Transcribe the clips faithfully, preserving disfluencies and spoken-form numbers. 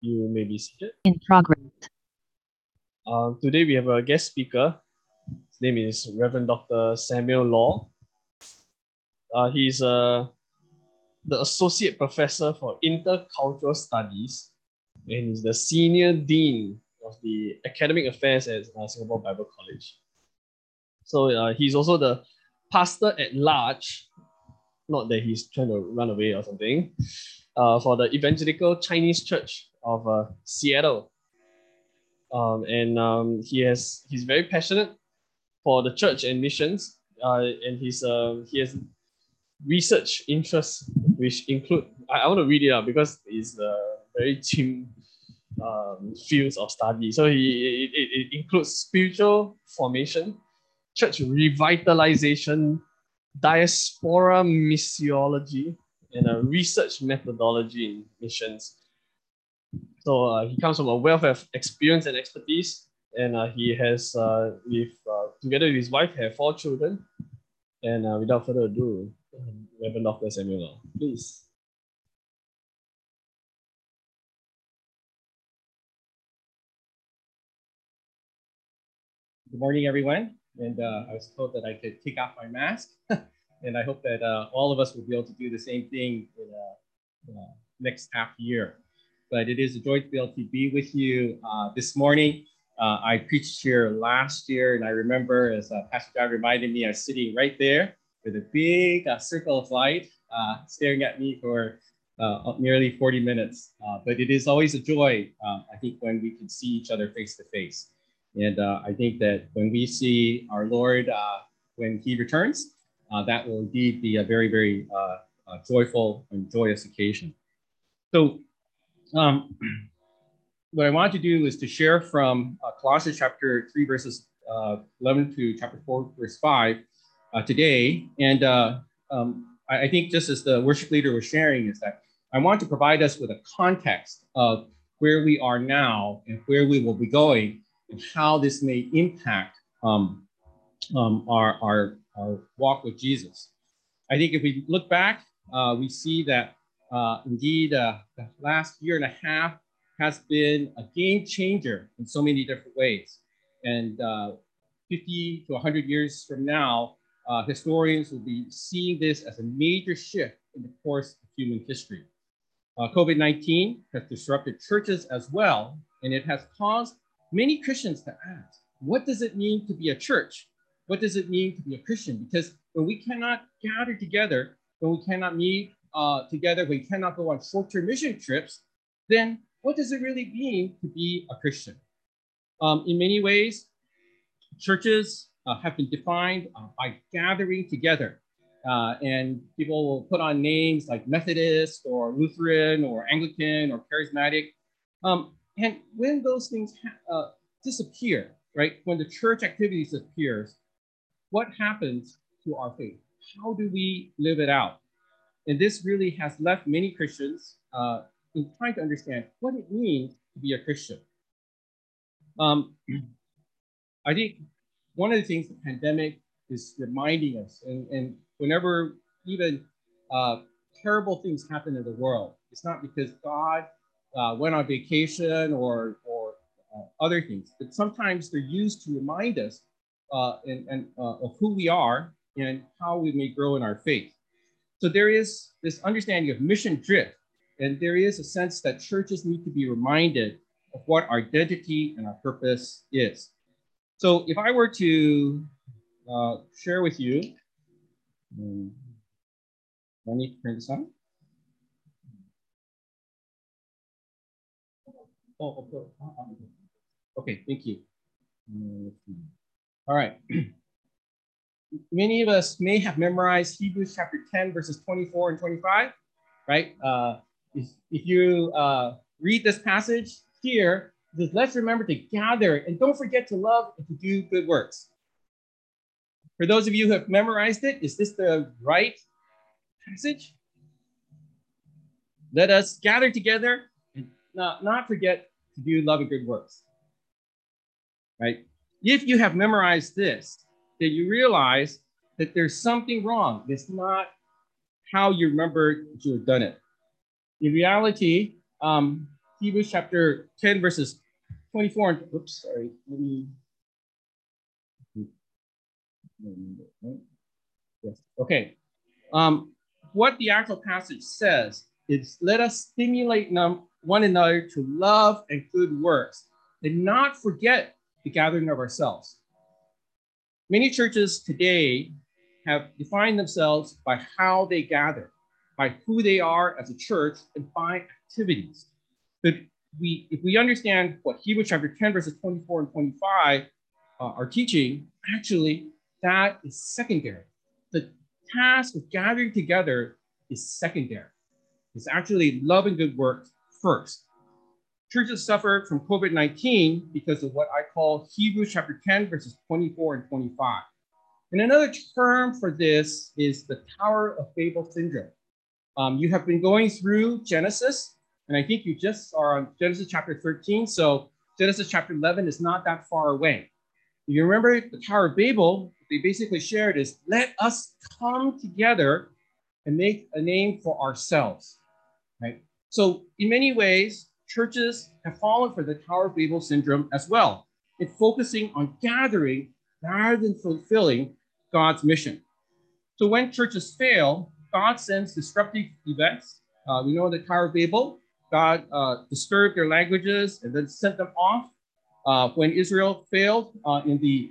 You may be seated. In progress. Uh, today we have a guest speaker. His name is Reverend Doctor Samuel Law. Uh, he's uh, the Associate Professor for Intercultural Studies, and he's the Senior Dean of the Academic Affairs at uh, Singapore Bible College. So uh, he's also the Pastor at Large, not that he's trying to run away or something, uh, for the Evangelical Chinese Church of uh, Seattle. Um, and um, he has he's very passionate for the church and missions, uh, and he's uh, he has research interests which include I, I want to read it out because it's uh, very chim um, fields of study. So he it, it, it includes spiritual formation, church revitalization, diaspora missiology, and a research methodology in missions. So uh, he comes from a wealth of experience and expertise, and uh, he has, uh, with uh, together with his wife, have four children. And uh, without further ado, Reverend Doctor Samuel, please. Good morning, everyone. And uh, I was told that I could take off my mask, and I hope that uh, all of us will be able to do the same thing in uh, uh, next half year. But it is a joy to be able to be with you uh, this morning. Uh, I preached here last year, and I remember as uh, Pastor John reminded me, I was sitting right there with a big uh, circle of light uh, staring at me for uh, nearly forty minutes. Uh, but it is always a joy, uh, I think, when we can see each other face to face. And uh, I think that when we see our Lord, uh, when he returns, uh, that will indeed be a very, very uh, uh, joyful and joyous occasion. So um, what I want to do is to share from uh, Colossians chapter three, verses uh, eleven to chapter four, verse five uh, today. And uh, um, I, I think just as the worship leader was sharing is that I want to provide us with a context of where we are now and where we will be going, and how this may impact um, um, our, our, our walk with Jesus. I think if we look back, uh, we see that uh, indeed uh, the last year and a half has been a game changer in so many different ways. And uh, fifty to one hundred years from now, uh, historians will be seeing this as a major shift in the course of human history. Uh, COVID nineteen has disrupted churches as well, and it has caused many Christians to ask, what does it mean to be a church? What does it mean to be a Christian? Because when we cannot gather together, when we cannot meet uh, together, we cannot go on short-term mission trips, then what does it really mean to be a Christian? Um, in many ways, churches uh, have been defined uh, by gathering together. Uh, and people will put on names like Methodist or Lutheran or Anglican or Charismatic. Um, and when those things ha- uh, disappear, right, when the church activity disappears, what happens to our faith? How do we live it out? And this really has left many Christians uh, in trying to understand what it means to be a Christian. Um, I think one of the things the pandemic is reminding us, and, and whenever even uh, terrible things happen in the world, it's not because God uh, went on vacation or, or uh, other things, but sometimes they're used to remind us uh, and, and, uh, of who we are and how we may grow in our faith. So there is this understanding of mission drift, and there is a sense that churches need to be reminded of what our identity and our purpose is. So if I were to uh, share with you, um, let me turn this on. Oh, okay, okay, thank you. All right. Many of us may have memorized Hebrews chapter ten, verses twenty-four and twenty-five, right? Uh, if, if you uh, read this passage here, it says, let's remember to gather and don't forget to love and to do good works. For those of you who have memorized it, is this the right passage? Let us gather together and not, not forget to do love and good works, right? If you have memorized this, then you realize that there's something wrong. It's not how you remember that you have done it. In reality, um, Hebrews chapter ten, verses twenty-four and, oops, sorry, let me, yes, okay. Um, what the actual passage says is, let us stimulate one another to love and good works, and not forget the gathering of ourselves. Many churches today have defined themselves by how they gather, by who they are as a church, and by activities. But we, if we understand what Hebrews chapter ten, verses twenty-four and twenty-five uh, are teaching, actually, that is secondary. The task of gathering together is secondary. It's actually love and good works first. Churches suffer from COVID nineteen because of what I call Hebrews chapter ten, verses twenty-four and twenty-five. And another term for this is the Tower of Babel syndrome. Um, you have been going through Genesis, and I think you just are on Genesis chapter thirteen. So Genesis chapter eleven is not that far away. You remember the Tower of Babel, they basically shared is, let us come together and make a name for ourselves, right? So in many ways, churches have fallen for the Tower of Babel syndrome as well. It's focusing on gathering rather than fulfilling God's mission. So when churches fail, God sends disruptive events. Uh, we know the Tower of Babel, God uh, disturbed their languages and then sent them off. Uh, when Israel failed uh, in the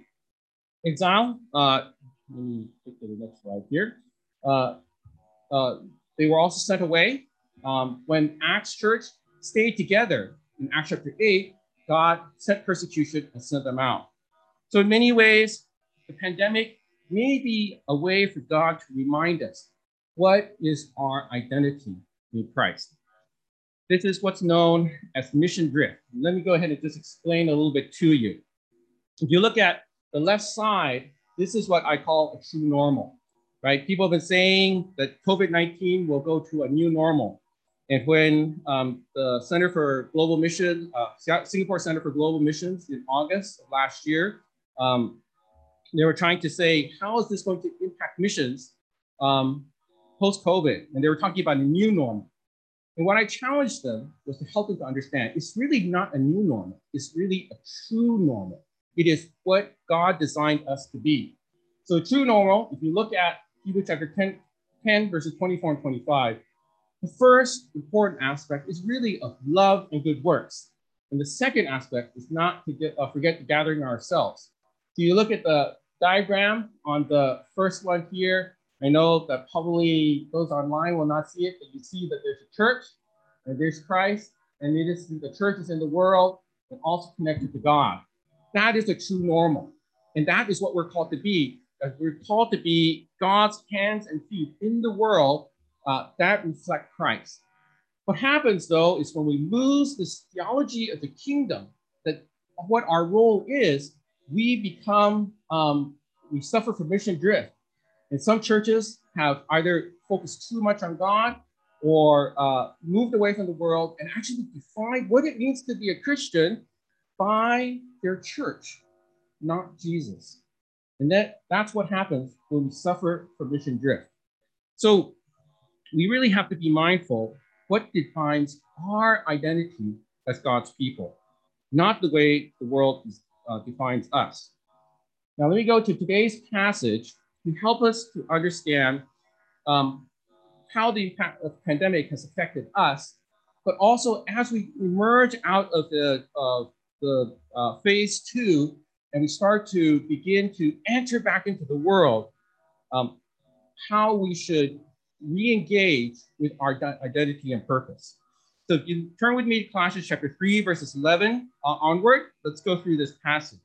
exile, uh, let me take to the next slide here. Uh, uh, they were also sent away. Um, when Acts church stayed together in Acts chapter eight, God sent persecution and sent them out. So in many ways, the pandemic may be a way for God to remind us what is our identity in Christ. This is what's known as mission drift. Let me go ahead and just explain a little bit to you. If you look at the left side, this is what I call a true normal, right? People have been saying that COVID nineteen will go to a new normal. And when um, the Center for Global Mission, uh, Singapore Center for Global Missions in August of last year, um, they were trying to say, how is this going to impact missions um, post-COVID? And they were talking about a new normal. And what I challenged them was to help them to understand, it's really not a new normal. It's really a true normal. It is what God designed us to be. So true normal, if you look at Hebrews chapter ten, ten, verses twenty-four and twenty-five, the first important aspect is really of love and good works. And the second aspect is not to get, uh, forget the gathering ourselves. So you look at the diagram on the first one here. I know that probably those online will not see it, but you see that there's a church and there's Christ, and it is the church is in the world and also connected to God. That is a true normal. And that is what we're called to be. We're called to be God's hands and feet in the world uh, that reflect Christ. What happens, though, is when we lose this theology of the kingdom, that what our role is, we become, um, we suffer from mission drift. And some churches have either focused too much on God or uh, moved away from the world and actually defined what it means to be a Christian by their church, not Jesus. And that, that's what happens when we suffer from mission drift. So we really have to be mindful what defines our identity as God's people, not the way the world uh, defines us. Now, let me go to today's passage to help us to understand um, how the impact of the pandemic has affected us, but also as we emerge out of the, uh, the uh, phase two and we start to begin to enter back into the world, um, how we should re-engage with our identity and purpose. So if you turn with me to Colossians chapter three, verses eleven uh, onward, let's go through this passage.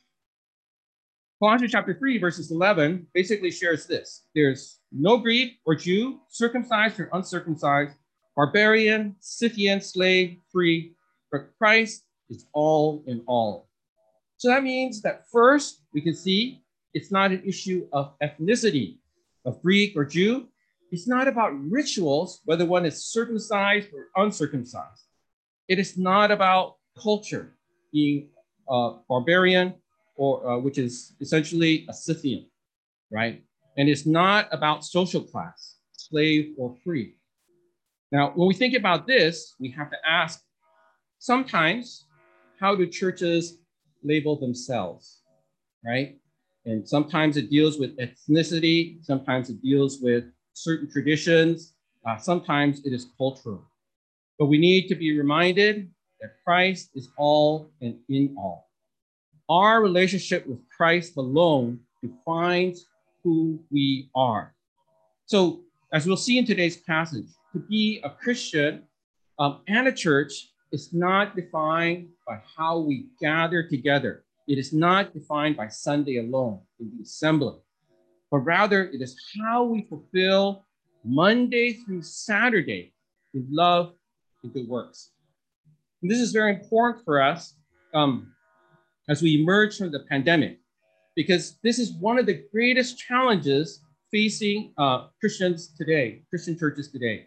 Colossians chapter three, verses eleven, basically shares this. There's no Greek or Jew, circumcised or uncircumcised, barbarian, Scythian, slave, free, but Christ is all in all. So that means that first, we can see it's not an issue of ethnicity, of Greek or Jew. It's not about rituals, whether one is circumcised or uncircumcised. It is not about culture, being uh, barbarian, or uh, which is essentially a Scythian, right? And it's not about social class, slave or free. Now, when we think about this, we have to ask, sometimes, how do churches label themselves, right? And sometimes it deals with ethnicity, sometimes it deals with certain traditions, uh, sometimes it is cultural. But we need to be reminded that Christ is all and in all. Our relationship with Christ alone defines who we are. So, as we'll see in today's passage, to be a Christian um, and a church is not defined by how we gather together. It is not defined by Sunday alone in the assembly, but rather it is how we fulfill Monday through Saturday in love and good works. And this is very important for us um, as we emerge from the pandemic, because this is one of the greatest challenges facing uh, Christians today, Christian churches today.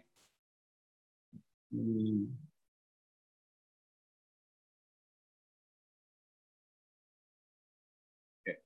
Mm. Okay.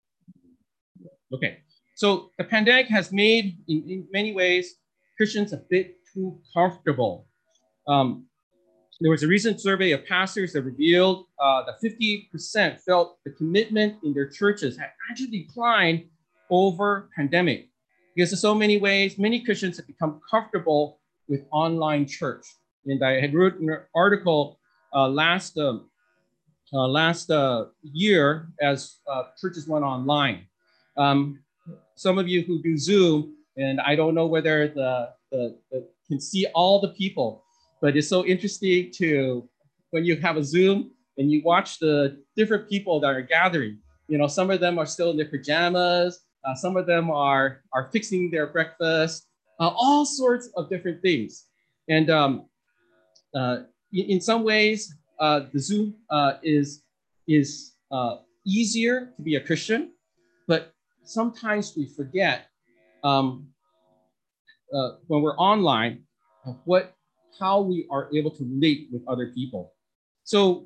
Okay. So the pandemic has made, in, in many ways, Christians a bit too comfortable. Um, there was a recent survey of pastors that revealed uh, that fifty percent felt the commitment in their churches had actually declined over pandemic. Because in so many ways, many Christians have become comfortable with online church. And I had wrote an article uh, last um, uh, last uh, year as uh, churches went online. Um, some of you who do Zoom, and I don't know whether the, the, the can see all the people, but it's so interesting to when you have a Zoom and you watch the different people that are gathering. You know, some of them are still in their pajamas. Uh, some of them are are fixing their breakfast. Uh, all sorts of different things, and um, uh, in, in some ways, uh, the Zoom uh, is is uh, easier to be a Christian, but sometimes we forget um, uh, when we're online of what how we are able to relate with other people. So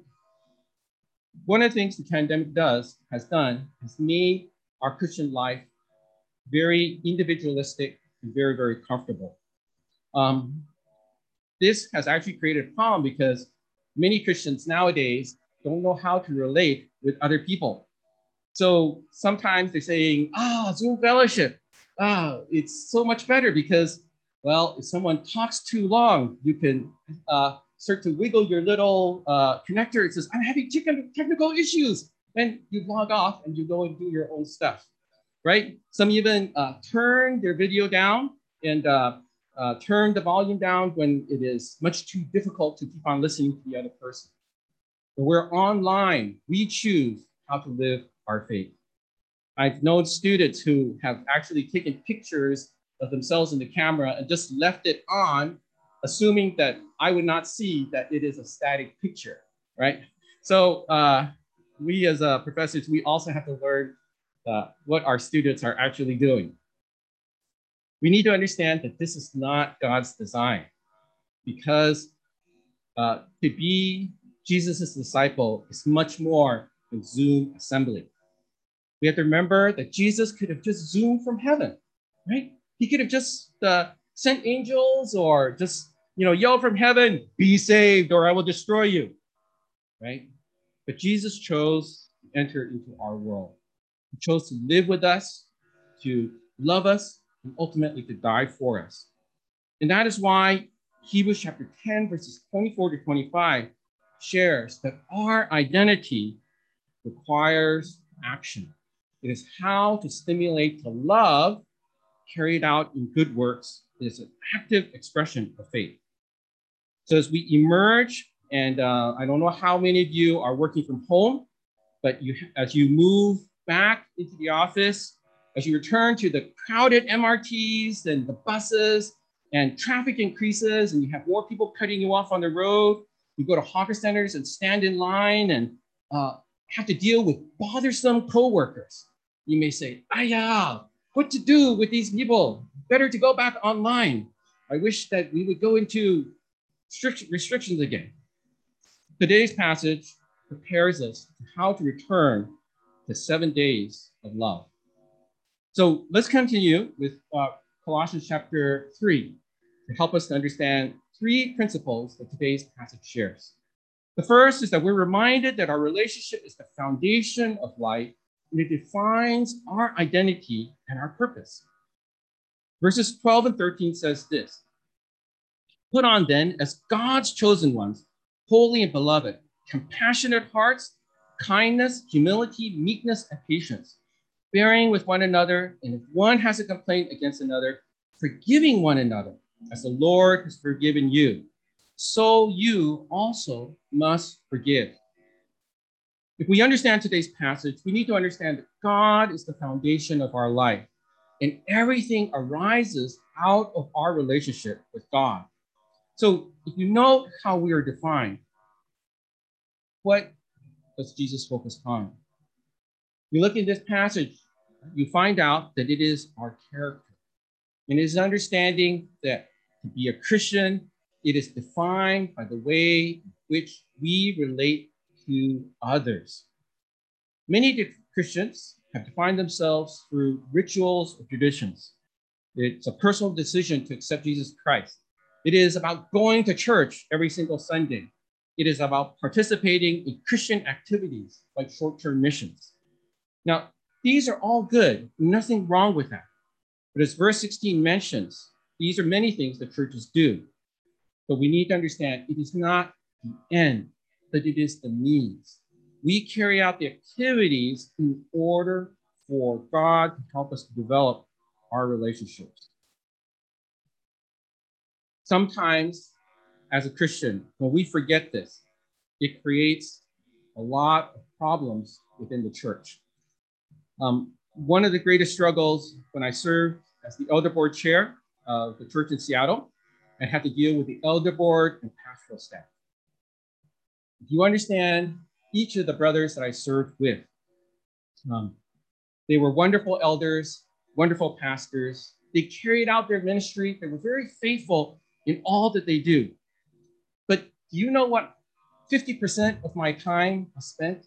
one of the things the pandemic does has done has made our Christian life very individualistic and very very comfortable. Um, this has actually created a problem because many Christians nowadays don't know how to relate with other people. So sometimes they're saying, ah, Zoom fellowship, ah, it's so much better because, well, if someone talks too long, you can uh, start to wiggle your little uh, connector. It says, I'm having technical issues. Then you log off and you go and do your own stuff, right? Some even uh, turn their video down and uh, uh, turn the volume down when it is much too difficult to keep on listening to the other person. But we're online, we choose how to live our faith. I've known students who have actually taken pictures of themselves in the camera and just left it on, assuming that I would not see that it is a static picture, right? So uh, we as uh, professors, we also have to learn uh, what our students are actually doing. We need to understand that this is not God's design, because uh, to be Jesus' disciple is much more than Zoom assembly. We have to remember that Jesus could have just zoomed from heaven, right? He could have just uh, sent angels or just, you know, yelled from heaven, be saved or I will destroy you, right? But Jesus chose to enter into our world. He chose to live with us, to love us, and ultimately to die for us. And that is why Hebrews chapter ten, verses twenty-four to twenty-five shares that our identity requires action. It is how to stimulate to love carried out in good works. It is an active expression of faith. So as we emerge, and uh, I don't know how many of you are working from home, but you, as you move back into the office, as you return to the crowded M R Ts and the buses, and traffic increases, and you have more people cutting you off on the road, you go to hawker centers and stand in line and uh, have to deal with bothersome coworkers. You may say, "Aya, what to do with these people? Better to go back online. I wish that we would go into strict restrictions again." Today's passage prepares us to how to return to seven days of love. So let's continue with uh, Colossians chapter three to help us to understand three principles that today's passage shares. The first is that we're reminded that our relationship is the foundation of life, and it defines our identity and our purpose. Verses twelve and thirteen says this: "Put on then, as God's chosen ones, holy and beloved, compassionate hearts, kindness, humility, meekness, and patience, bearing with one another, and if one has a complaint against another, forgiving one another, as the Lord has forgiven you, so you also must forgive." If we understand today's passage, we need to understand that God is the foundation of our life, and everything arises out of our relationship with God. So if you know how we are defined, what does Jesus focus on? You look in this passage, you find out that it is our character. And it is understanding that to be a Christian, it is defined by the way in which we relate to others. Many Christians have defined themselves through rituals or traditions. It's a personal decision to accept Jesus Christ. It is about going to church every single Sunday. It is about participating in Christian activities like short-term missions. Now, these are all good, nothing wrong with that. But as verse sixteen mentions, these are many things that churches do. But we need to understand it is not the end, but it is the means. We carry out the activities in order for God to help us to develop our relationships. Sometimes, as a Christian, when we forget this, it creates a lot of problems within the church. Um, one of the greatest struggles when I served as the elder board chair of the church in Seattle, I had to deal with the elder board and pastoral staff. If you understand each of the brothers that I served with, um, they were wonderful elders, wonderful pastors. They carried out their ministry. They were very faithful in all that they do. But do you know what fifty percent of my time was spent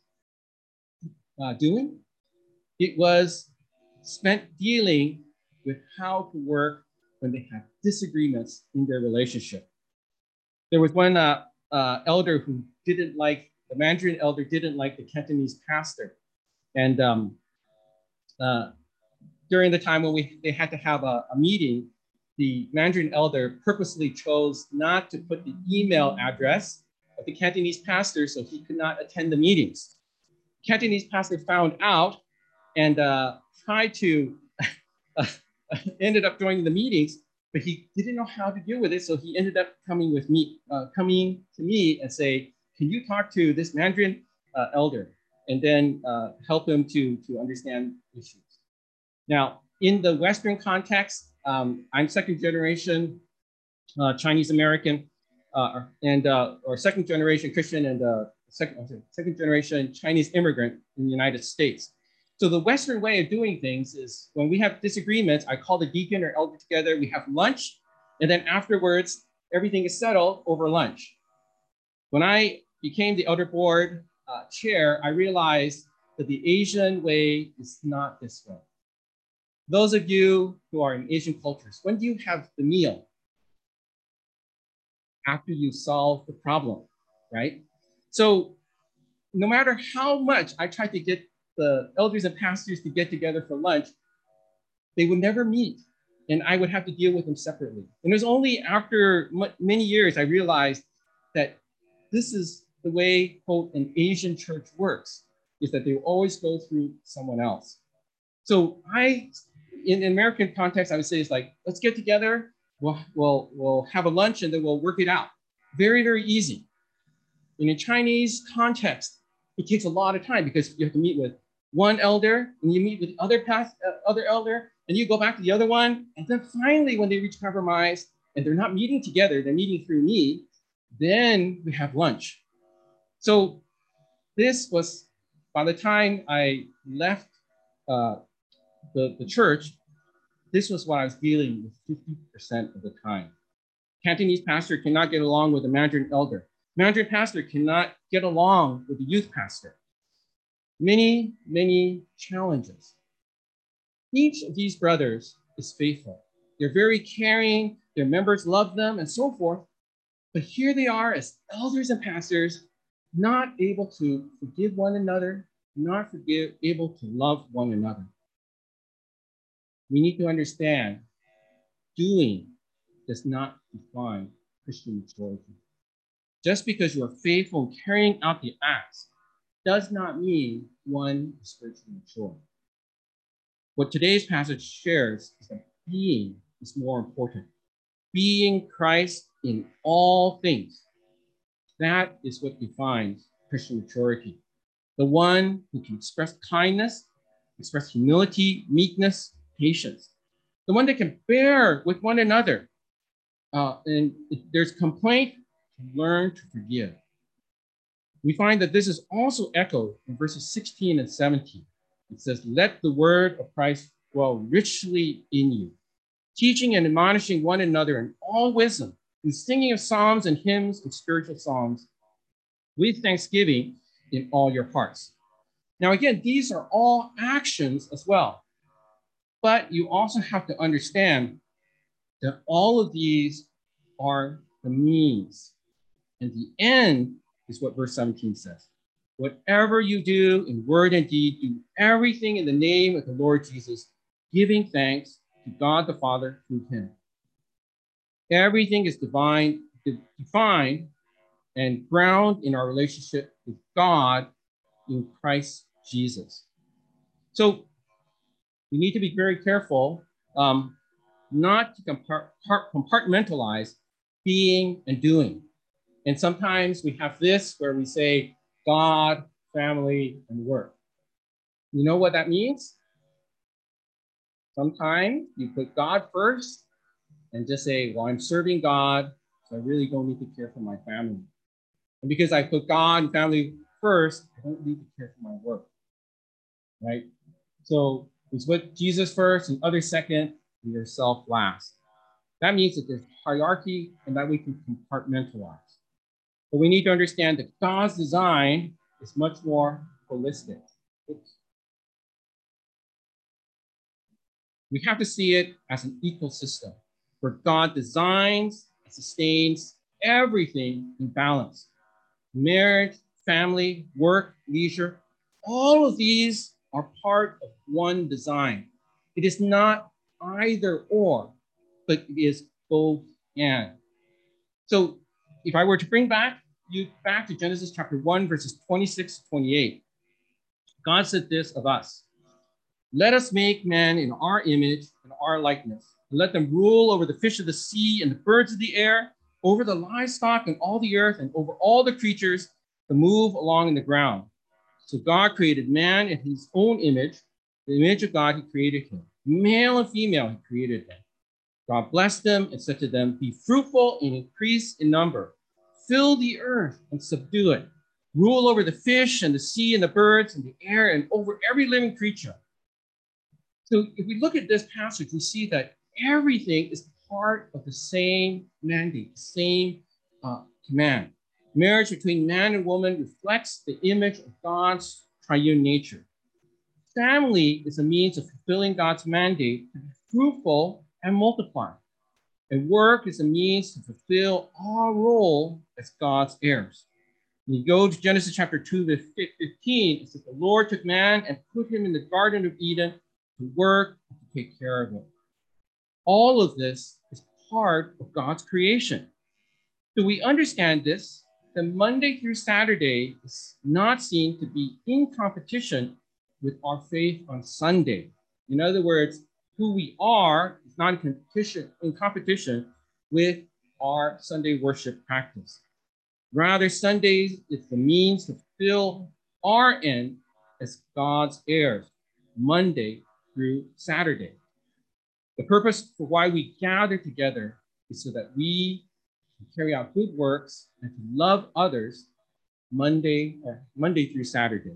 uh, doing? It was spent dealing with how to work when they had disagreements in their relationship. There was one uh, uh, elder who didn't like, the Mandarin elder didn't like the Cantonese pastor. And um, uh, during the time when we they had to have a, a meeting, the Mandarin elder purposely chose not to put the email address of the Cantonese pastor so he could not attend the meetings. The Cantonese pastor found out and uh, tried to, uh, ended up joining the meetings, but he didn't know how to deal with it. So he ended up coming with me, uh, coming to me and say, "Can you talk to this Mandarin uh, elder?" And then uh, help him to, to understand issues. Now, in the Western context, um, I'm second generation uh, Chinese American uh, and uh, or second generation Christian and uh, second, second generation Chinese immigrant in the United States. So the Western way of doing things is when we have disagreements, I call the deacon or elder together, we have lunch, and then afterwards, everything is settled over lunch. When I became the elder board uh, chair, I realized that the Asian way is not this way. Those of you who are in Asian cultures, when do you have the meal? After you solve the problem, right? So no matter how much I tried to get the elders and pastors to get together for lunch, they would never meet, and I would have to deal with them separately. And it was only after m- many years I realized that this is the way, quote, an Asian church works, is that they will always go through someone else. So I, in an American context, I would say it's like, let's get together, we'll, we'll, we'll have a lunch, and then we'll work it out. Very, very easy. In a Chinese context, it takes a lot of time because you have to meet with one elder, and you meet with the other past, uh, other elder, and you go back to the other one. And then finally, when they reach compromise, and they're not meeting together, they're meeting through me, then we have lunch. So this was, by the time I left uh, the, the church, this was what I was dealing with fifty percent of the time. Cantonese pastor cannot get along with the Mandarin elder. Mandarin pastor cannot get along with the youth pastor. Many, many challenges. Each of these brothers is faithful. They're very caring, their members love them, and so forth. But here they are as elders and pastors, not able to forgive one another, not forgive, able to love one another. We need to understand doing does not define Christian maturity. Just because you are faithful in carrying out the acts does not mean one is spiritually mature. What today's passage shares is that being is more important. Being Christ in all things. That is what defines Christian maturity. The one who can express kindness, express humility, meekness, patience. The one that can bear with one another. Uh, and if there's complaint, to learn to forgive. We find that this is also echoed in verses sixteen and seventeen. It says, let the word of Christ dwell richly in you, teaching and admonishing one another in all wisdom, in singing of psalms and hymns and spiritual songs, with thanksgiving in all your hearts. Now, again, these are all actions as well. But you also have to understand that all of these are the means. And the end is what verse seventeen says. Whatever you do in word and deed, do everything in the name of the Lord Jesus, giving thanks to God the Father through him. Everything is divine, defined and grounded in our relationship with God in Christ Jesus. So we need to be very careful um, not to compartmentalize being and doing. And sometimes we have this where we say God, family, and work. You know what that means? Sometimes you put God first and just say, well, I'm serving God, so I really don't need to care for my family. And because I put God and family first, I don't need to care for my work, right? So we put Jesus first and others second and yourself last. That means that there's hierarchy and that we can compartmentalize. But we need to understand that God's design is much more holistic. Oops. We have to see it as an ecosystem where God designs and sustains everything in balance. Marriage, family, work, leisure, all of these are part of one design. It is not either or, but it is both and. So if I were to bring back you back to Genesis chapter one, verses twenty-six to twenty-eight, God said this of us. Let us make man in our image and our likeness, and let them rule over the fish of the sea and the birds of the air, over the livestock and all the earth, and over all the creatures that move along in the ground. So God created man in his own image. The image of God, he created him. Male and female, he created them. God blessed them and said to them, be fruitful and increase in number. Fill the earth and subdue it. Rule over the fish and the sea and the birds and the air and over every living creature. So if we look at this passage, we see that everything is part of the same mandate, the same uh, command. Marriage between man and woman reflects the image of God's triune nature. Family is a means of fulfilling God's mandate to be fruitful and multiply. And work is a means to fulfill our role as God's heirs. When you go to Genesis chapter two, verse fifteen, it says, the Lord took man and put him in the Garden of Eden to work and to take care of it. All of this is part of God's creation. So we understand this, that Monday through Saturday is not seen to be in competition with our faith on Sunday. In other words, who we are is not in competition, in competition with our Sunday worship practice. Rather, Sundays is the means to fulfill our end as God's heirs, Monday through Saturday. The purpose for why we gather together is so that we can carry out good works and to love others Monday, or Monday through Saturday.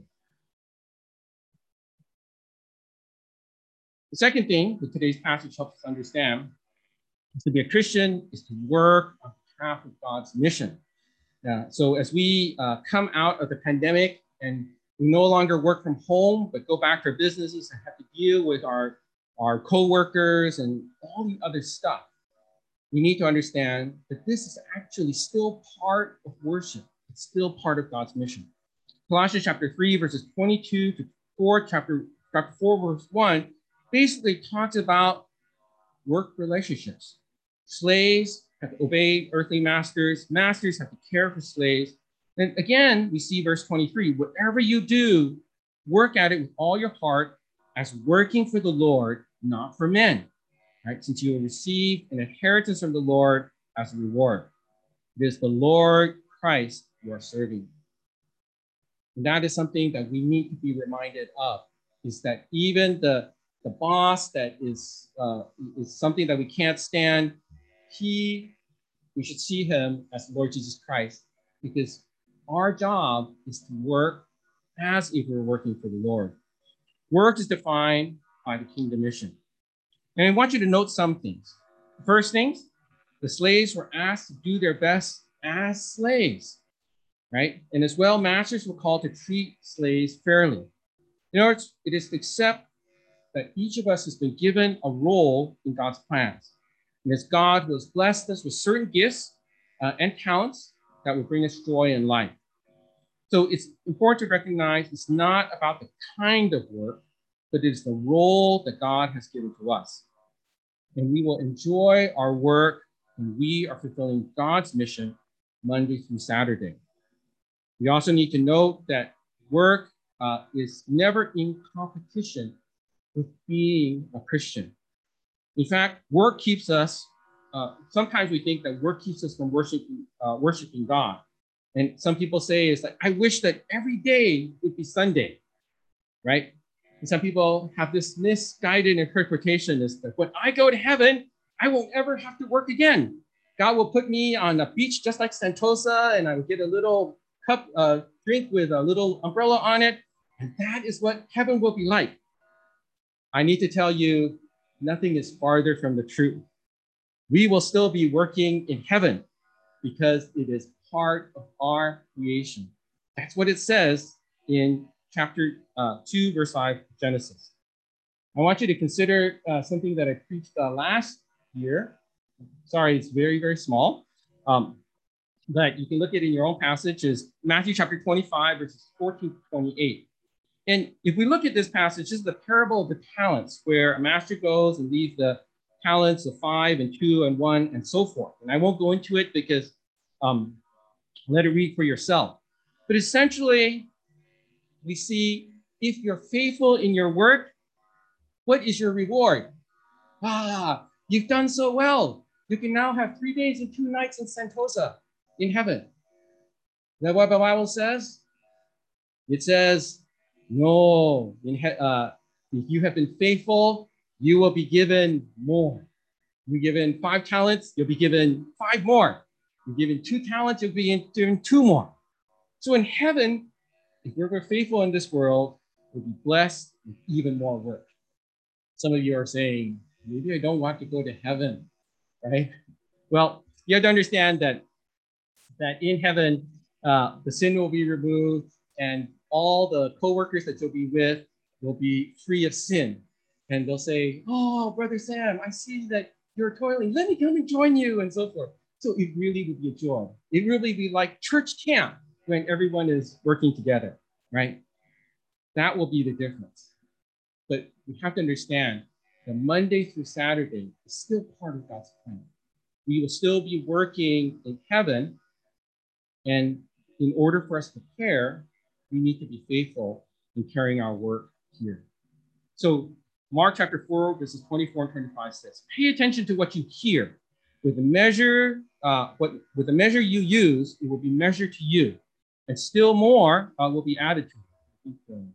The second thing that today's passage helps us understand is to be a Christian is to work on behalf of God's mission. Uh, so as we uh, come out of the pandemic and we no longer work from home, but go back to our businesses and have to deal with our, our coworkers and all the other stuff, we need to understand that this is actually still part of worship. it's still part of God's mission. Colossians chapter three, verses twenty-two to four, chapter, chapter four, verse one, basically talks about work relationships. Slaves have to obey earthly masters. Masters have to care for slaves. And again, we see verse twenty-three, whatever you do, work at it with all your heart as working for the Lord, not for men, right? Since you will receive an inheritance from the Lord as a reward. It is the Lord Christ you are serving. And that is something that we need to be reminded of, is that even the, the boss that is, uh, is something that we can't stand, he, we should see him as the Lord Jesus Christ, because our job is to work as if we're working for the Lord. Work is defined by the kingdom mission. And I want you to note some things. First things, the slaves were asked to do their best as slaves, right? And as well, masters were called to treat slaves fairly. In other words, it is to accept that each of us has been given a role in God's plans. And it's God who has blessed us with certain gifts uh, and talents that will bring us joy in life. So it's important to recognize it's not about the kind of work, but it's the role that God has given to us. And we will enjoy our work when we are fulfilling God's mission Monday through Saturday. We also need to note that work uh, is never in competition with being a Christian. In fact, work keeps us, uh, sometimes we think that work keeps us from worshiping, uh, worshiping God. And some people say is like, I wish that every day would be Sunday, right? And some people have this misguided interpretation is that when I go to heaven, I won't ever have to work again. God will put me on a beach just like Sentosa, and I will get a little cup uh, drink with a little umbrella on it. And that is what heaven will be like. I need to tell you, nothing is farther from the truth. We will still be working in heaven because it is part of our creation. That's what it says in chapter uh, two, verse five, Genesis. I want you to consider uh, something that I preached uh, last year. Sorry, it's very, very small. Um, but you can look at it in your own passage, is Matthew chapter twenty-five, verses fourteen to twenty-eight. And if we look at this passage, this is the parable of the talents, where a master goes and leaves the talents of five and two and one and so forth. And I won't go into it because um, let it read for yourself. But essentially, we see if you're faithful in your work, what is your reward? Ah, you've done so well. You can now have three days and two nights in Sentosa in heaven. Is that what the Bible says? It says, no, in he- uh, if you have been faithful, you will be given more. You're given five talents, you'll be given five more. You're given two talents, you'll be given two more. So in heaven, if we're faithful in this world, we'll be blessed with even more work. Some of you are saying, maybe I don't want to go to heaven, right? Well, you have to understand that, that in heaven, uh, the sin will be removed and all the co-workers that you'll be with will be free of sin. And they'll say, oh, Brother Sam, I see that you're toiling. Let me come and join you, and so forth. So it really would be a joy. It really be like church camp when everyone is working together, right? That will be the difference. But we have to understand that Monday through Saturday is still part of God's plan. We will still be working in heaven. And in order for us to care, we need to be faithful in carrying our work here. So Mark chapter four, verses twenty-four and twenty-five says, pay attention to what you hear. With the measure, uh, what, with the measure you use, it will be measured to you. And still more uh, will be added to you.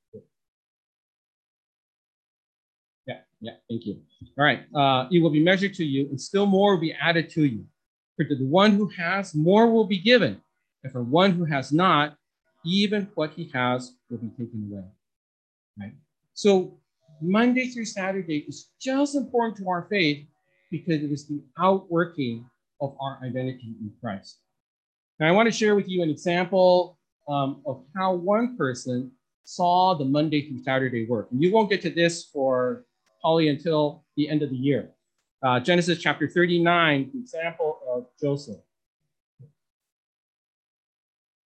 Yeah, yeah, thank you. All right, uh, it will be measured to you, and still more will be added to you. For to the one who has, more will be given. And for one who has not, even what he has will be taken away. Right? So Monday through Saturday is just important to our faith because it is the outworking of our identity in Christ. Now, I want to share with you an example um, of how one person saw the Monday through Saturday work. And you won't get to this for probably until the end of the year. Uh, Genesis chapter thirty-nine, the example of Joseph.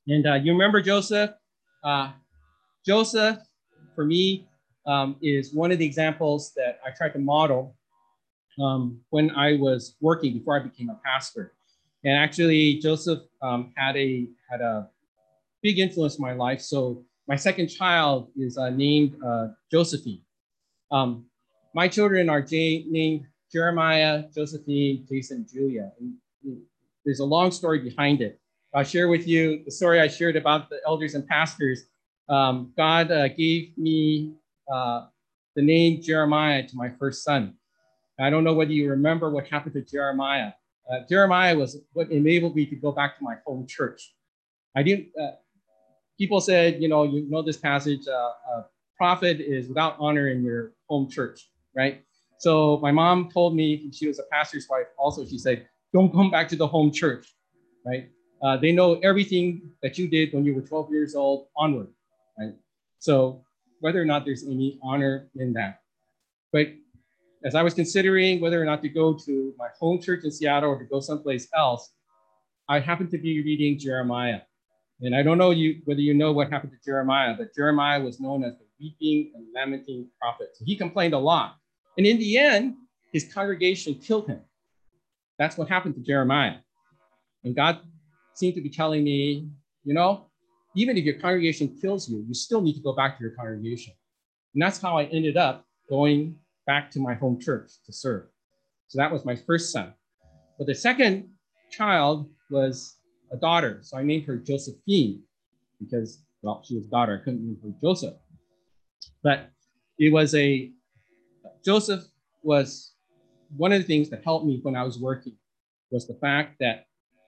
And uh, you remember Joseph? Uh, Joseph, for me, um, is one of the examples that I tried to model um, when I was working before I became a pastor. And actually, Joseph um, had a had a big influence in my life. So my second child is uh, named uh, Josephine. Um, my children are J- named Jeremiah, Josephine, Jason, Julia. And there's a long story behind it. I'll share with you the story I shared about the elders and pastors. Um, God uh, gave me uh, the name Jeremiah to my first son. I don't know whether you remember what happened to Jeremiah. Uh, Jeremiah was what enabled me to go back to my home church. I didn't. Uh, people said, you know, you know this passage. Uh, a prophet is without honor in your home church, right? So my mom told me, she was a pastor's wife. Also, she said, don't come back to the home church, right? Uh, they know everything that you did when you were twelve years old onward, right? So whether or not there's any honor in that, but as I was considering whether or not to go to my home church in Seattle or to go someplace else, I happened to be reading Jeremiah. And I don't know you, whether you know what happened to Jeremiah, but Jeremiah was known as the weeping and lamenting prophet. So he complained a lot. And in the end, his congregation killed him. That's what happened to Jeremiah. And God seemed to be telling me, you know, even if your congregation kills you, you still need to go back to your congregation. And that's how I ended up going back to my home church to serve. So that was my first son. But the second child was a daughter. So I named her Josephine because, well, she was a daughter. I couldn't name her Joseph. But it was a, Joseph was one of the things that helped me when I was working was the fact that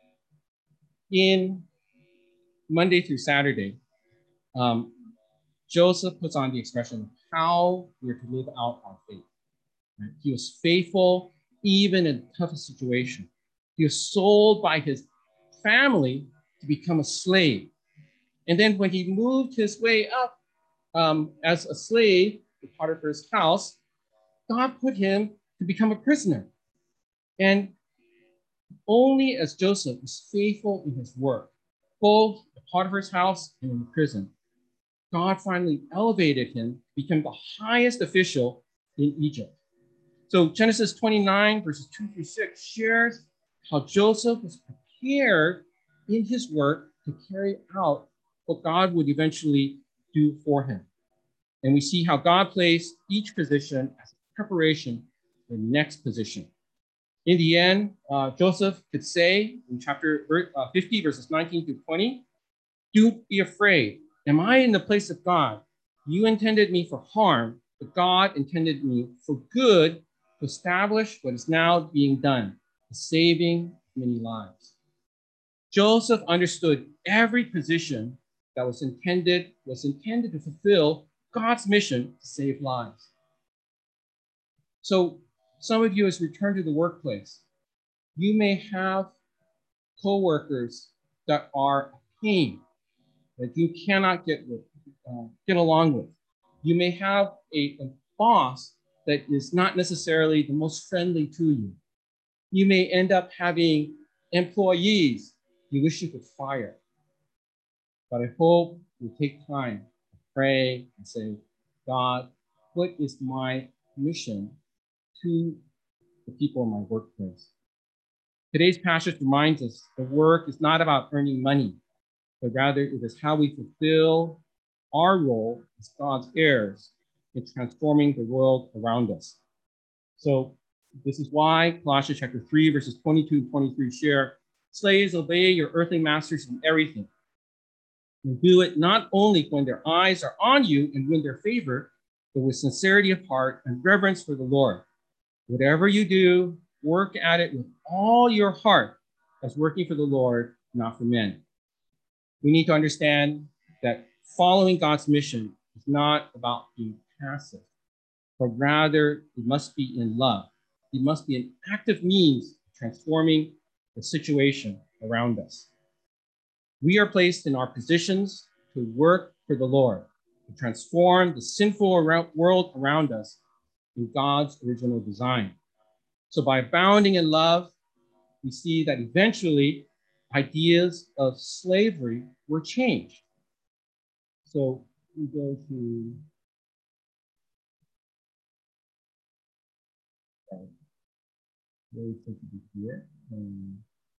in Monday through Saturday, um, Joseph puts on the expression of how we're to live out our faith. Right? He was faithful even in the toughest situation. He was sold by his family to become a slave. And then when he moved his way up um, as a slave to Potiphar's house, God put him to become a prisoner. And only as Joseph was faithful in his work, both at Potiphar's house and in the prison, God finally elevated him to become the highest official in Egypt. So Genesis twenty-nine, verses two through six shares how Joseph was prepared in his work to carry out what God would eventually do for him. And we see how God placed each position as preparation for the next position. In the end, uh, Joseph could say in chapter fifty, verses nineteen through twenty, "Don't be afraid. Am I in the place of God? You intended me for harm, but God intended me for good to establish what is now being done, the saving many lives." Joseph understood every position that was intended was intended to fulfill God's mission to save lives. So some of you, as return to the workplace, you may have coworkers that are a pain that you cannot get with, uh, get along with. You may have a, a boss that is not necessarily the most friendly to you. You may end up having employees you wish you could fire. But I hope you take time to pray and say, God, what is my mission to the people in my workplace? Today's passage reminds us the work is not about earning money, but rather it is how we fulfill our role as God's heirs in transforming the world around us. So this is why Colossians chapter three, verses twenty-two and twenty-three share, slaves, obey your earthly masters in everything. And do it not only when their eyes are on you and win their favor, but with sincerity of heart and reverence for the Lord. Whatever you do, work at it with all your heart as working for the Lord, not for men. We need to understand that following God's mission is not about being passive, but rather it must be in love. It must be an active means of transforming the situation around us. We are placed in our positions to work for the Lord, to transform the sinful world around us in God's original design. So by abounding in love, we see that eventually ideas of slavery were changed. So we go to here. Um,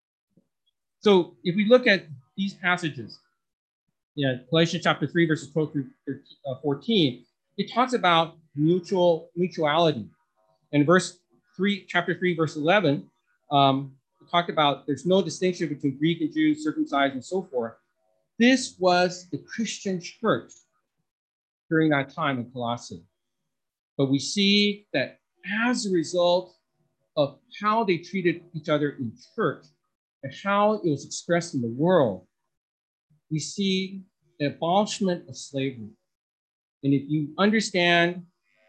so if we look at these passages, yeah, Galatians chapter three, verses twelve through fourteen, it talks about mutual mutuality. And verse three, chapter three, verse eleven, um, it talked about there's no distinction between Greek and Jew, circumcised, and so forth. This was the Christian church during that time in Colossae. But we see that as a result of how they treated each other in church and how it was expressed in the world, we see the abolishment of slavery. And if you understand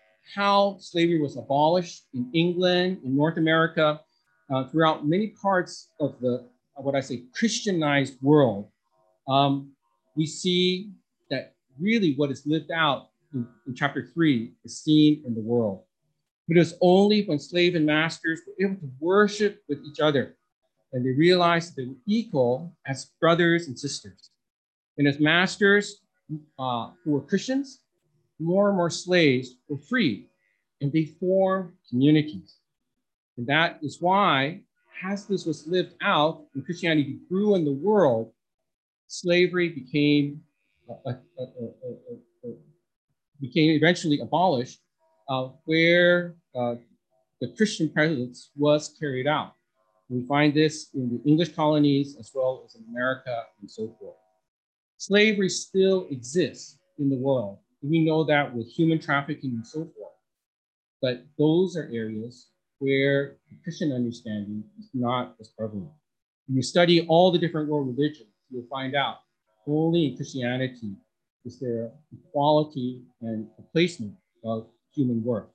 how slavery was abolished in England, in North America, uh, throughout many parts of the, what I say, Christianized world, um, we see that really what is lived out in, in chapter three is seen in the world. But it was only when slave and masters were able to worship with each other and they realized they were equal as brothers and sisters. And as masters uh, who were Christians, more and more slaves were freed and they formed communities. And that is why, as this was lived out and Christianity grew in the world, slavery became, uh, uh, uh, uh, uh, became eventually abolished, uh, where uh, the Christian presence was carried out. We find this in the English colonies as well as in America and so forth. Slavery still exists in the world. We know that with human trafficking and so forth. But those are areas where the Christian understanding is not as prevalent. When you study all the different world religions, you'll find out only in Christianity is there equality and the placement of human work.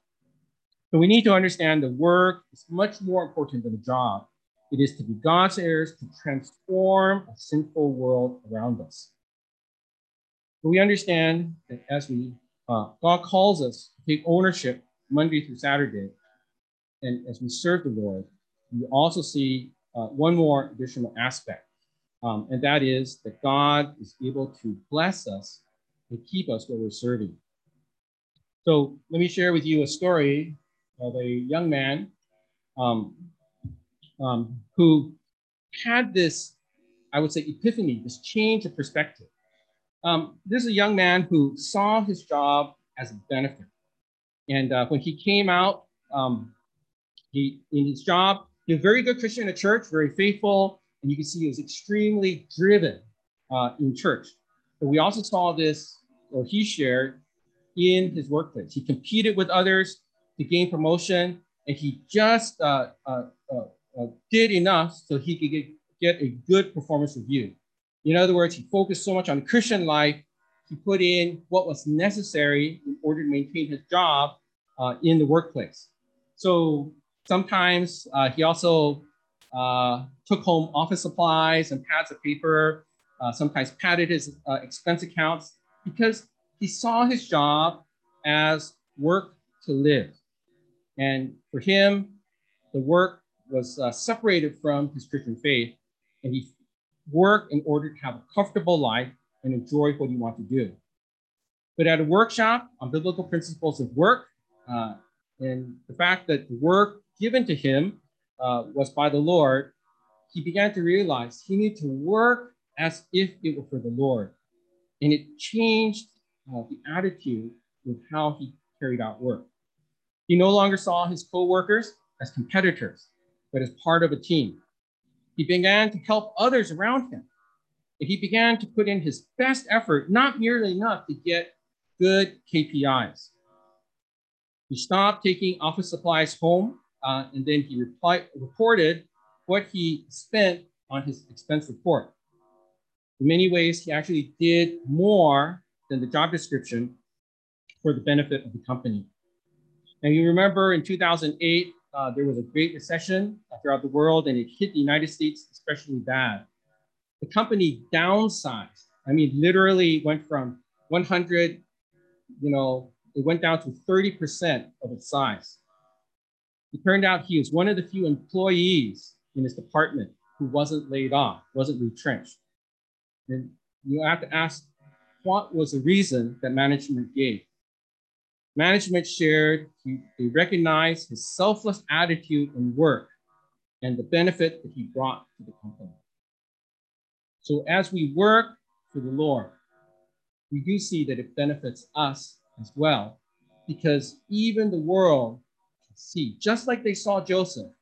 So we need to understand the work is much more important than the job. It is to be God's heirs to transform a sinful world around us. But we understand that as we, uh, God calls us to take ownership Monday through Saturday, and as we serve the Lord, we also see uh, one more additional aspect, um, and that is that God is able to bless us and keep us where we're serving. So let me share with you a story of a young man um, um, who had this, I would say, epiphany, this change of perspective. Um, this is a young man who saw his job as a benefit. And uh, when he came out, um, he in his job, he was a very good Christian in the church, very faithful, and you can see he was extremely driven uh, in church. But we also saw this, or he shared, in his workplace. He competed with others to gain promotion, and he just uh, uh, uh, uh, did enough so he could get, get a good performance review. In other words, he focused so much on Christian life, he put in what was necessary in order to maintain his job uh, in the workplace. So sometimes uh, he also uh, took home office supplies and pads of paper, uh, sometimes padded his uh, expense accounts because he saw his job as work to live. And for him, the work was uh, separated from his Christian faith, and he worked in order to have a comfortable life and enjoy what he wanted to do. But at a workshop on biblical principles of work, uh, and the fact that the work given to him uh, was by the Lord, he began to realize he needed to work as if it were for the Lord. And it changed uh, the attitude with how he carried out work. He no longer saw his co-workers as competitors, but as part of a team. He began to help others around him. And he began to put in his best effort, not merely enough to get good K P Is. He stopped taking office supplies home, uh, and then he reply, reported what he spent on his expense report. In many ways, he actually did more than the job description for the benefit of the company. And you remember in two thousand eight, uh, there was a great recession throughout the world, and it hit the United States especially bad. The company downsized. I mean, literally went from one hundred, you know, it went down to thirty percent of its size. It turned out he was one of the few employees in his department who wasn't laid off, wasn't retrenched. And you have to ask, what was the reason that management gave? Management shared, he, they recognized his selfless attitude and work and the benefit that he brought to the company. So as we work for the Lord, we do see that it benefits us as well, because even the world can see, just like they saw Joseph,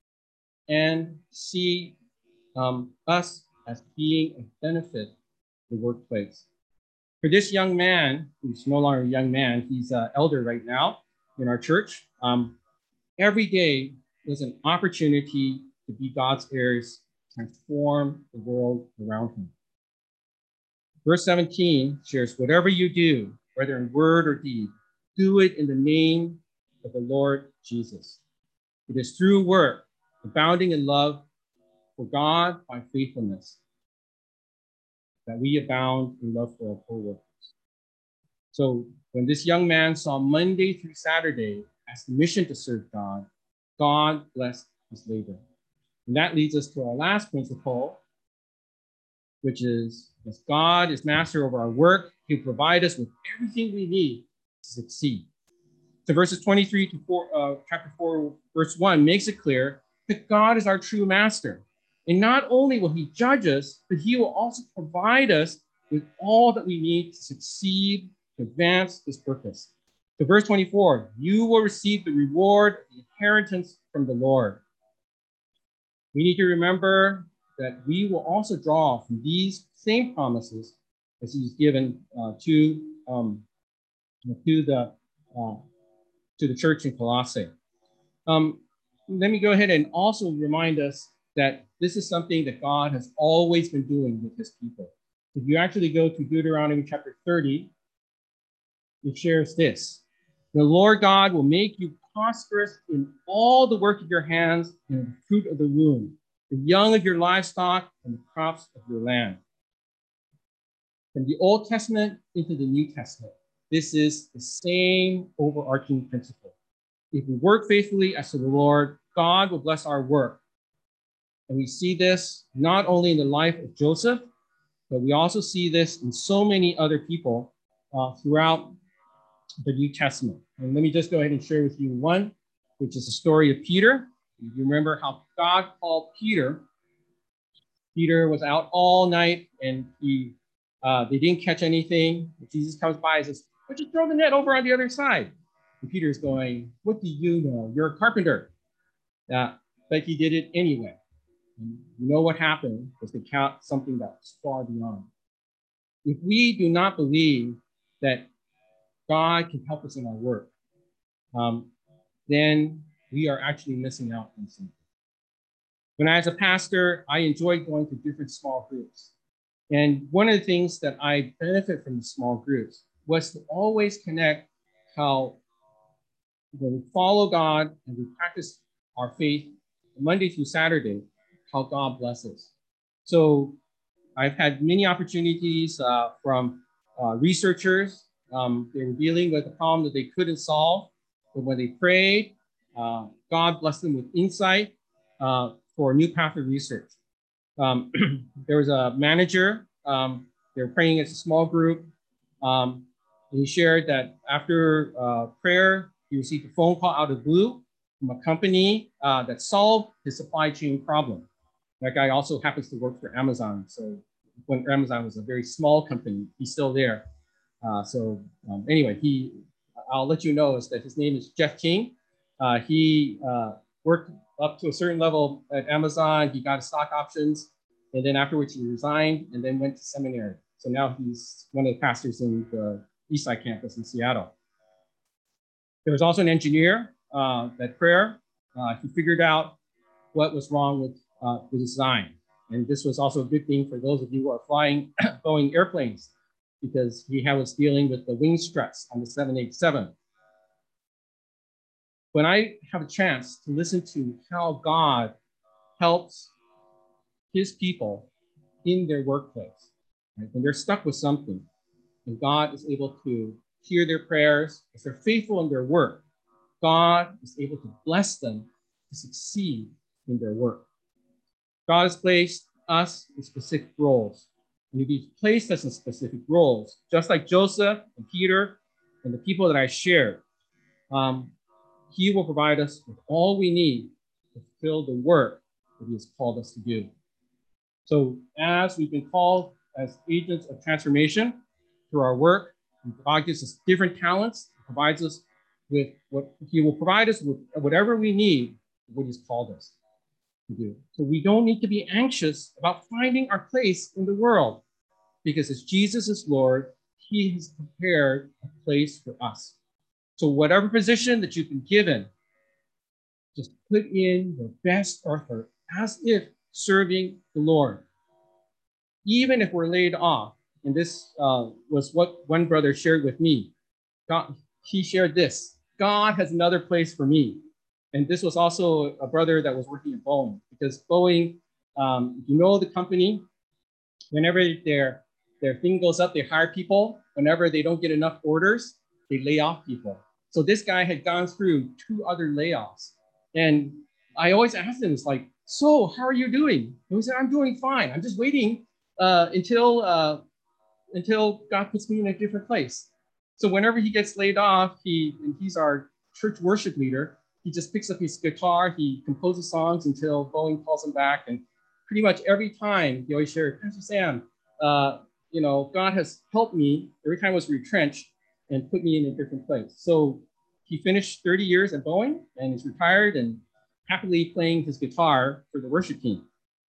and see um, us as being a benefit to the workplace. For this young man, who's no longer a young man, he's an elder right now in our church, um, every day was an opportunity to be God's heirs, transform the world around him. Verse seventeen shares, whatever you do, whether in word or deed, do it in the name of the Lord Jesus. It is through work, abounding in love for God by faithfulness, that we abound in love for our co-workers. So when this young man saw Monday through Saturday as the mission to serve God, God blessed his labor. And that leads us to our last principle, which is, as God is master over our work, he'll provide us with everything we need to succeed. So verses twenty-three to four, uh, chapter four, verse one makes it clear that God is our true master. And not only will he judge us, but he will also provide us with all that we need to succeed, to advance his purpose. So verse twenty-four, you will receive the reward of the inheritance from the Lord. We need to remember that we will also draw from these same promises as he's given uh, to, um, to, the, uh, to the church in Colossae. Um, let me go ahead and also remind us that this is something that God has always been doing with his people. If you actually go to Deuteronomy chapter thirty, it shares this. The Lord God will make you prosperous in all the work of your hands and the fruit of the womb, the young of your livestock and the crops of your land. From the Old Testament into the New Testament, this is the same overarching principle. If we work faithfully as to the Lord, God will bless our work. And we see this not only in the life of Joseph, but we also see this in so many other people uh, throughout the New Testament. And let me just go ahead and share with you one, which is the story of Peter. If you remember how God called Peter, Peter was out all night and he uh, they didn't catch anything. Jesus comes by and says, "Why don't you throw the net over on the other side?" And Peter's going, "What do you know? You're a carpenter." Uh, but he did it anyway. And you know what happened was they count something that was far beyond. If we do not believe that God can help us in our work, um, then we are actually missing out on something. When I was a pastor, I enjoyed going to different small groups. And one of the things that I benefit from the small groups was to always connect how when we follow God and we practice our faith Monday through Saturday, how God blesses. So I've had many opportunities uh, from uh, researchers. Um, they were dealing with a problem that they couldn't solve, but when they prayed, uh, God blessed them with insight uh, for a new path of research. Um, there was a manager, um, they were praying as a small group, um, and he shared that after uh, prayer, he received a phone call out of the blue from a company uh, that solved his supply chain problem. That guy also happens to work for Amazon. So when Amazon was a very small company, he's still there. Uh, so um, anyway, he, I'll let you know is that his name is Jeff King. Uh, he uh, worked up to a certain level at Amazon. He got stock options. And then afterwards he resigned and then went to seminary. So now he's one of the pastors in the Eastside campus in Seattle. There was also an engineer uh, at prayer. Uh, he figured out what was wrong with uh, the design. And this was also a good thing for those of you who are flying Boeing airplanes, because he was dealing with the wing struts on the seven eighty-seven. When I have a chance to listen to how God helps his people in their workplace, right? When they're stuck with something, and God is able to hear their prayers, if they're faithful in their work, God is able to bless them to succeed in their work. God has placed us in specific roles. And if He's placed us in specific roles, just like Joseph and Peter and the people that I shared, um, He will provide us with all we need to fulfill the work that He has called us to do. So as we've been called as agents of transformation through our work, God gives us different talents, provides us with what He will provide us with whatever we need, what He's called us to do. So we don't need to be anxious about finding our place in the world, because as Jesus is Lord, He has prepared a place for us. So whatever position that you've been given, just put in your best effort as if serving the Lord. Even if we're laid off, and this uh, was what one brother shared with me. God, he shared this: God has another place for me. And this was also a brother that was working at Boeing, because Boeing, um, you know the company, whenever their, their thing goes up, they hire people. Whenever they don't get enough orders, they lay off people. So this guy had gone through two other layoffs. And I always asked him, it's like, so how are you doing? And he said, I'm doing fine. I'm just waiting uh, until, uh, until God puts me in a different place. So whenever he gets laid off, he, and he's our church worship leader, he just picks up his guitar, he composes songs until Boeing calls him back. And pretty much every time he always shared, Pastor Sam, uh, you know, God has helped me every time I was retrenched and put me in a different place. So he finished thirty years at Boeing and is retired and happily playing his guitar for the worship team.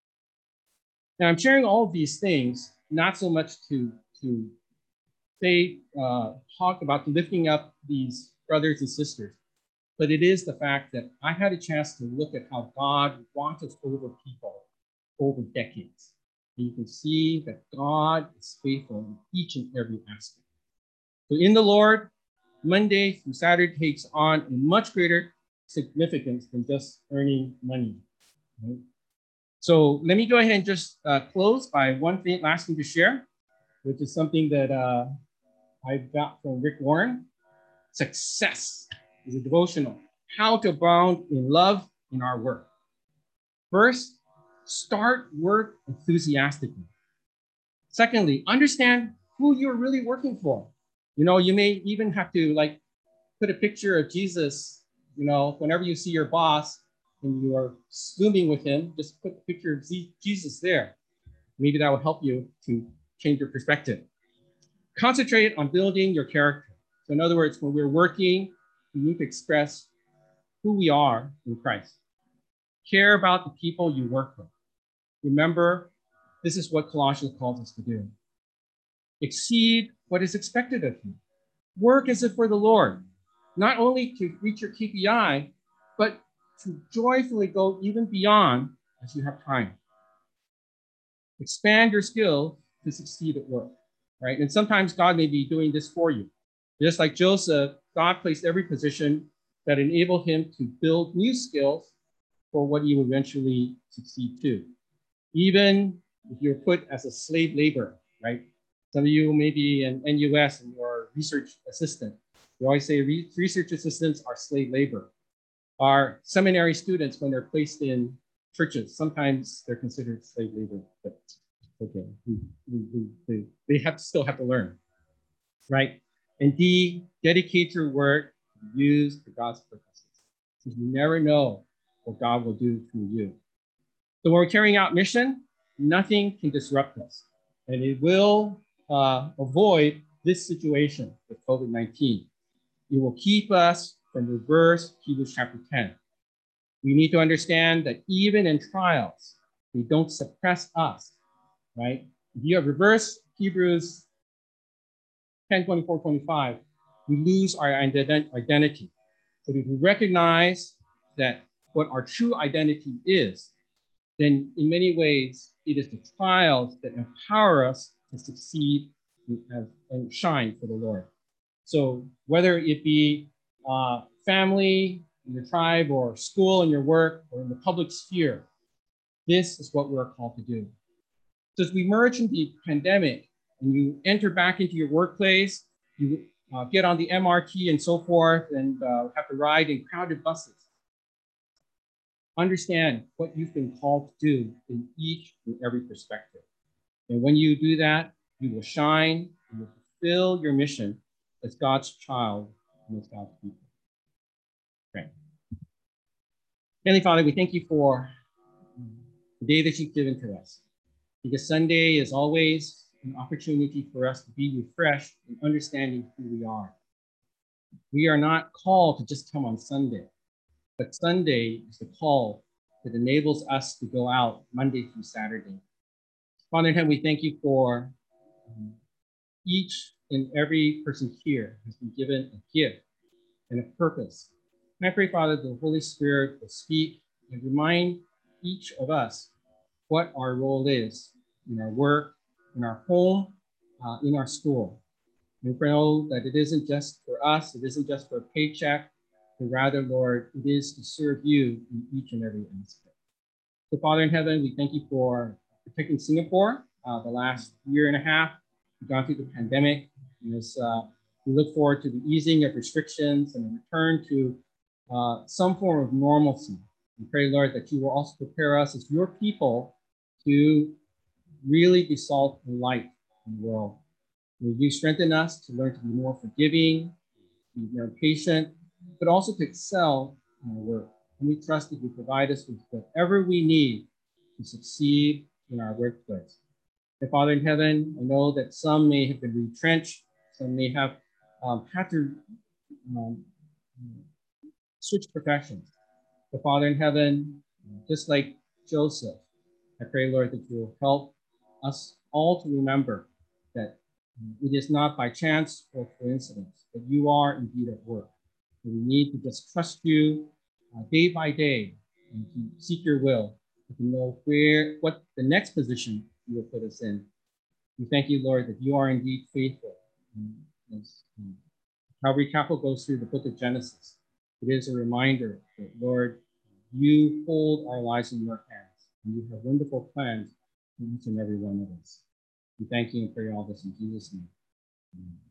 Now I'm sharing all of these things, not so much to, to say, uh, talk about lifting up these brothers and sisters, but it is the fact that I had a chance to look at how God watches over people over decades. And you can see that God is faithful in each and every aspect. So in the Lord, Monday through Saturday takes on a much greater significance than just earning money. Right? So let me go ahead and just uh, close by one thing, last thing to share, which is something that uh, I got from Rick Warren. Success is a devotional. How to abound in love in our work. First, start work enthusiastically. Secondly, understand who you're really working for. You know, you may even have to like put a picture of Jesus, you know, whenever you see your boss and you are Zooming with him, just put the picture of Jesus there. Maybe that will help you to change your perspective. Concentrate on building your character. So in other words, when we're working, we need to express who we are in Christ. Care about the people you work with. Remember, this is what Colossians calls us to do. Exceed what is expected of you. Work as if for the Lord, not only to reach your K P I, but to joyfully go even beyond as you have time. Expand your skills to succeed at work, right? And sometimes God may be doing this for you. Just like Joseph, God placed every position that enabled him to build new skills for what he would eventually succeed to. Even if you're put as a slave laborer, right? Some of you may be in N U S and you're a research assistant. We always say re- research assistants are slave labor. Our seminary students, when they're placed in churches, sometimes they're considered slave labor, but okay, we, we, we, they, they have to still have to learn, right? And D, dedicate your work to use for God's purposes, because you never know what God will do through you. So when we're carrying out mission, nothing can disrupt us, and it will uh, avoid this situation with COVID nineteen. It will keep us from reverse Hebrews chapter ten. We need to understand that even in trials, they don't suppress us, right? If you have reverse Hebrews ten, twenty-four, twenty-five, we lose our identity. So if we recognize that what our true identity is, then in many ways, it is the trials that empower us to succeed and shine for the Lord. So whether it be uh, family in your tribe or school in your work or in the public sphere, this is what we're called to do. So as we emerge in the pandemic and you enter back into your workplace, you uh, get on the M R T and so forth and uh, have to ride in crowded buses. understand what you've been called to do in each and every perspective. And when you do that, you will shine and will fulfill your mission as God's child and as God's people. Okay. Heavenly Father, we thank you for the day that you've given to us, because Sunday is always an opportunity for us to be refreshed in understanding who we are. We are not called to just come on Sunday, but Sunday is the call that enables us to go out Monday through Saturday. Father in heaven, we thank you for um, each and every person here has been given a gift and a purpose. And I pray, Father, the Holy Spirit will speak and remind each of us what our role is in our work, in our home, uh, in our school. And we know that it isn't just for us, it isn't just for a paycheck, but rather, Lord, it is to serve you in each and every aspect. So, Father in heaven, we thank you for protecting Singapore uh, the last year and a half. We've gone through the pandemic. And as uh, we look forward to the easing of restrictions and a return to uh, some form of normalcy. We pray, Lord, that you will also prepare us as your people to really be salt and light in the world. May you strengthen us to learn to be more forgiving, be more patient, but also to excel in our work. And we trust that you provide us with whatever we need to succeed in our workplace. And Father in heaven, I know that some may have been retrenched, some may have um, had to um, switch professions. But Father in heaven, just like Joseph, I pray, Lord, that you will help us all to remember that it is not by chance or coincidence that you are indeed at work. And we need to just trust you uh, day by day and to seek your will, to know where, what the next position you will put us in. We thank you, Lord, that you are indeed faithful. As um, Calvary Chapel goes through the book of Genesis, it is a reminder that, Lord, you hold our lives in your hands, and you have wonderful plans for each and every one of us. We thank you and pray all this in Jesus' name. Amen.